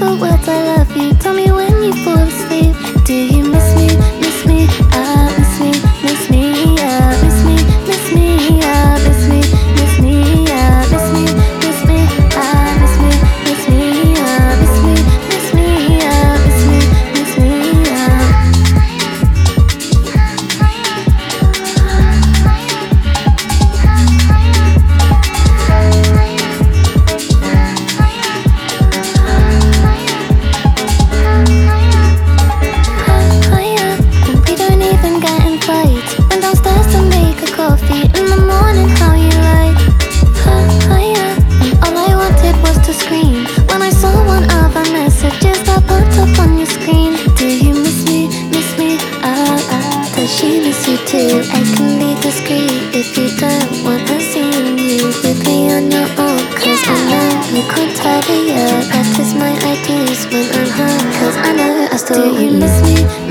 the words I love you. Tell me when you fall asleep. Do you miss me, miss me? Miss me, miss me, miss me, miss me, miss me, miss me, miss me, miss me, miss me, miss me, miss me, miss me, miss me, miss me. Coffee in the morning, how you like? Yeah. And all I wanted was to scream when I saw one of our messages that popped up on your screen. Do you miss me, miss me? Does she miss you too? I can be discreet if you don't want her seeing you with me on your own. Cause I know you can't tell her yet. Practice my ideas when I'm home. Cause I know I still. Do you miss me?